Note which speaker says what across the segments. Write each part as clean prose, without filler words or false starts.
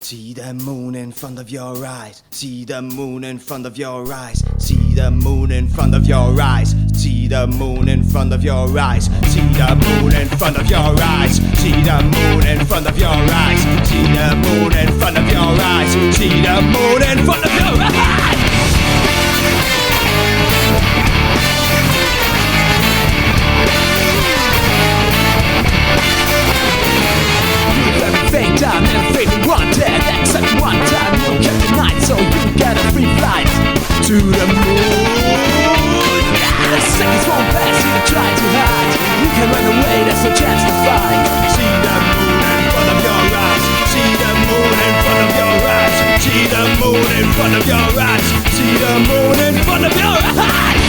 Speaker 1: See the moon in front of your eyes. See the moon in front of your eyes. See the moon in front of your eyes. See the moon in front of your eyes. See the moon in front of your eyes. See the moon in front of your eyes. See the moon in front of your eyes. See the moon in front of your eyes.
Speaker 2: Everything done, everything wanted, except one time you kept the night, so you get a free flight to the moon. The seconds won't pass, you try to hide. You can run away, there's no chance to fight.
Speaker 1: See the moon in front of your eyes. See the moon in front of your eyes. See the moon in front of your eyes. See the moon in front of your eyes.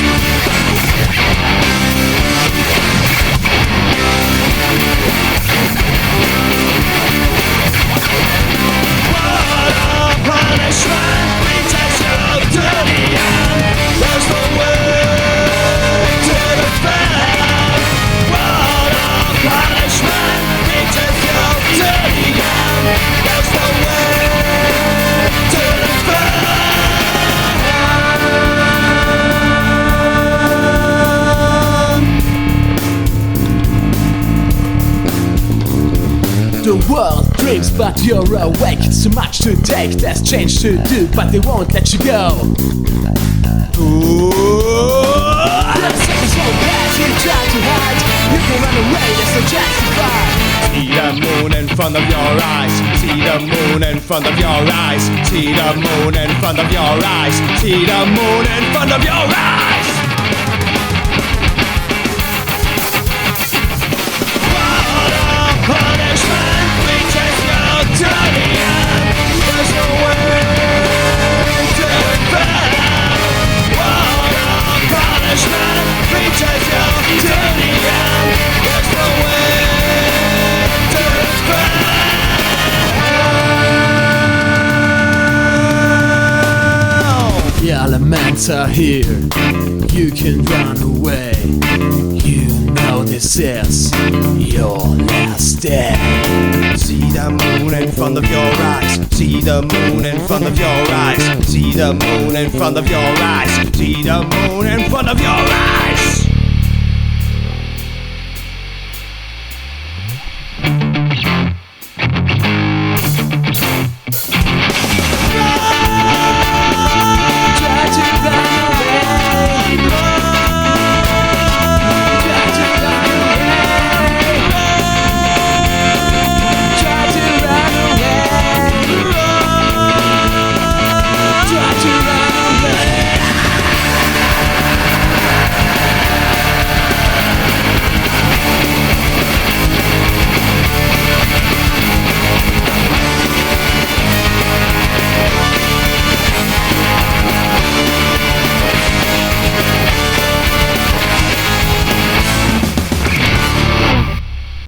Speaker 2: The world dreams, but you're awake. It's too much to take, there's change to do, but they won't let you go. The seconds won't pass, you try to hide. You can run away, there's no chance to fight.
Speaker 1: See the moon in front of your eyes. See the moon in front of your eyes. See the moon in front of your eyes. See the moon in front of your eyes.
Speaker 2: The elements are here, you can run away. You know this is your last day.
Speaker 1: See the moon in front of your eyes. See the moon in front of your eyes. See the moon in front of your eyes. See the moon in front of your eyes.